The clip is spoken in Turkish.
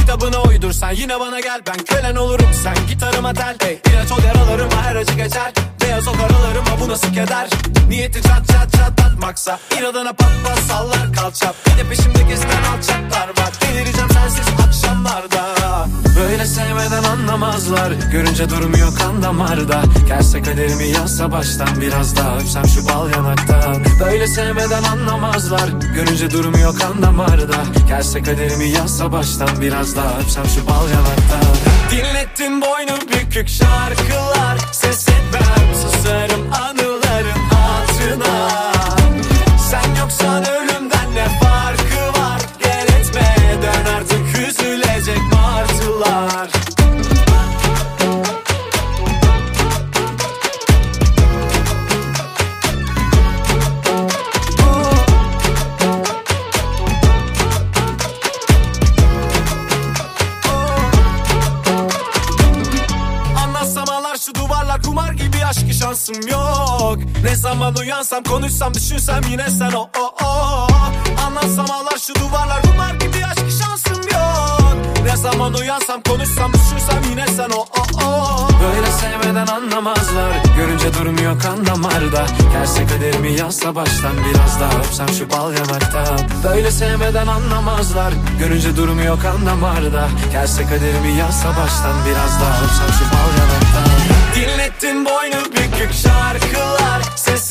kitabına uydursan yine bana gel. Ben kölen olurum, sen gitarıma tel. İlaç ol yaralarıma, her acı geçer. Beyaz o karalarıma, bu nasıl keder. Niyeti çat çat çatlatmaksa inadına pat pat sallar kalça. Bir de peşimde gezen alçaklar var. Delireceğim sensiz akşamlarda. Böyle sevmeden anlamazlar, görünce durmuyor kan damarda. Gelse kaderimi yazsa baştan, biraz daha öpsem şu bal yanaktan. Böyle sevmeden anlamazlar, görünce durmuyor kan damarda. Gelse kaderimi yazsa baştan, biraz daha öpsem şu bal yanaktan. Dinlettin boynu bükük şarkılar, ses etmem, susarım anıların hatırına. Sen yoksan ölümden ne farkı var? Gel etme, dön artık, üzülecek martılar. Şu duvarlar kumar gibi, aşkı şansım yok. Ne zaman uyansam, konuşsam, düşünsem yine sen o. Anlatsam ağlar şu duvarlar kumar gibi, aşkı şansım yok. Ne zaman uyansam, konuşsam, düşünsem yine sen o. Böyle sevmeden anlamazlar, görünce durmuyor kan damarda. Gelse kaderimi yazsa baştan, biraz daha öpsem şu bal yanaktan. Böyle sevmeden anlamazlar, görünce durmuyor kan damarda. Gelse kaderimi yazsa baştan, biraz daha öpsem şu bal yanaktan. Dinlettin boynu bükük şarkılar, ses